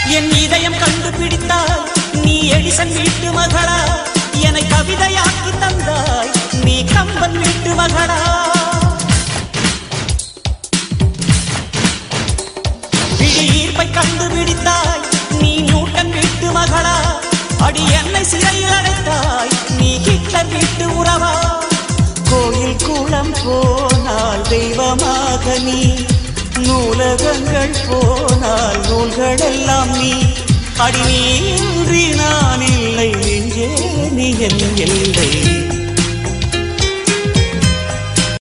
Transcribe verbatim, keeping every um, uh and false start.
என் இதயம் கண்டுபிடித்தாய் நீ எடிசன் வீட்டு மகளா என்னை கவிதையாக்கி தந்தாய் நீ கம்பன் வீட்டு மகளா விழியீர்ப்பை கண்டுபிடித்தாய் நீ நியூட்டன் வீட்டு மகளா அடி என்னை சிறையில் அடைத்தாய் நீ ஹிட்லர் வீட்டு உறவா கோயில் குளம் போனால் தெய்வமாக நீ நூலகங்கள் போனால் நூல்கள் எல்லாம் நீ அடி நீ இன்றி நான் இல்லை நெஞ்சே நீ என் எல்லை